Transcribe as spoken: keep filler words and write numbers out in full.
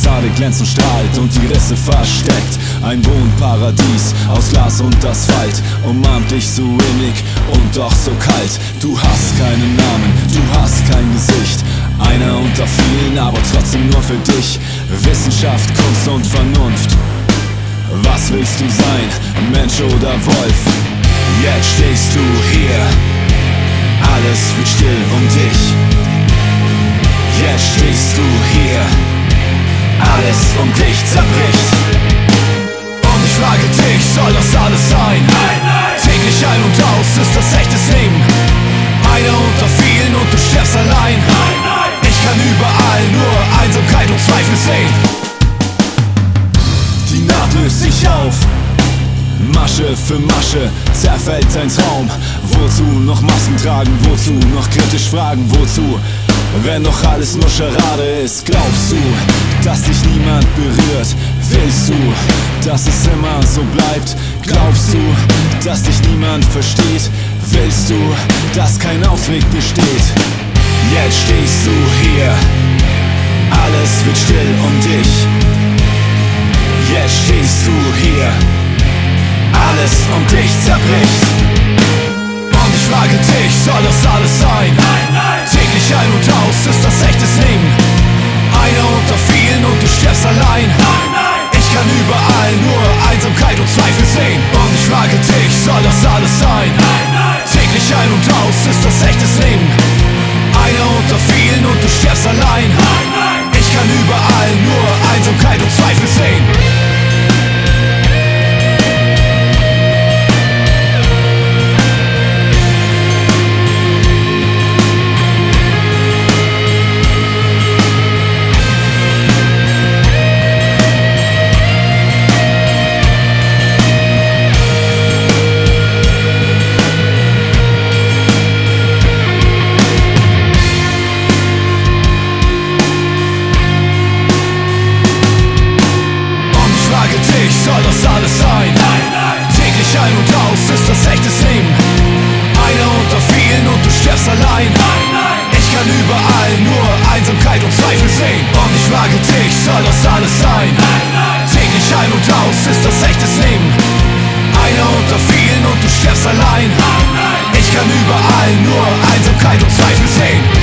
Fassade glänzt und strahlt und die Risse versteckt. Ein Wohnparadies aus Glas und Asphalt umarmt dich so innig und doch so kalt. Du hast keinen Namen, du hast kein Gesicht, einer unter vielen, aber trotzdem nur für dich. Wissenschaft, Kunst und Vernunft, was willst du sein, Mensch oder Wolf? Jetzt stehst du hier, alles wird still um dich. Jetzt stehst du hier, alles um dich zerbricht. Und ich frage dich, soll das alles sein? Nein, nein. Täglich ein und aus ist das echtes Leben, einer unter vielen und du stirbst allein. Nein, nein. Ich kann überall nur Einsamkeit und Zweifel sehen. Die Naht löst sich auf, Masche für Masche zerfällt dein Traum. Wozu noch Masken tragen, wozu noch kritisch fragen, wozu? Wenn doch alles nur Scharade ist, glaubst du, dass dich niemand berührt? Willst du, dass es immer so bleibt? Glaubst du, dass dich niemand versteht? Willst du, dass kein Ausweg besteht? Jetzt stehst du hier, alles wird still um dich. Jetzt stehst du hier, alles um dich zerbricht. Und ich frage dich, soll das alles sein? Nein, nein. Täglich ein und aus ist das echtes Leben, einer unter vielen und du stirbst allein. Nein, nein. Ich kann überall nur Einsamkeit und Zweifel sehen. Und ich frage dich, soll das alles sein? Nein, nein. Täglich ein und aus ist das echtes Leben, einer unter vielen und du stirbst allein. Nein, nein. Ich kann überall nur Einsamkeit und Zweifel sehen. Soll das alles sein? Nein, nein. Täglich ein und aus ist das echtes Leben, einer unter vielen und du stirbst allein. Nein, nein. Ich kann überall nur Einsamkeit und Zweifel sehen. Und ich frage dich, soll das alles sein? Nein, nein. Täglich ein und aus ist das echtes Leben, einer unter vielen und du stirbst allein. Nein, nein. Ich kann überall nur Einsamkeit und Zweifel sehen.